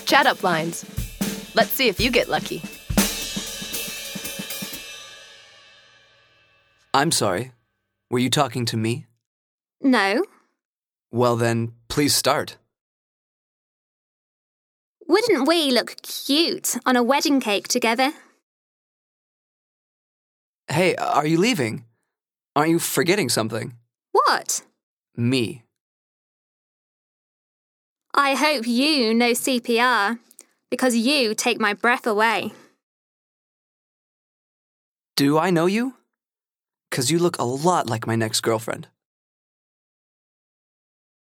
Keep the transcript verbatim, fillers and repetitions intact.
Chat up lines. Let's see if you get lucky. I'm sorry. Were you talking to me? No. Well then, please start. Wouldn't we look cute on a wedding cake together? Hey, are you leaving? Aren't you forgetting something? What? Me. I hope you know C P R, because you take my breath away. Do I know you? 'Cause you look a lot like my next girlfriend.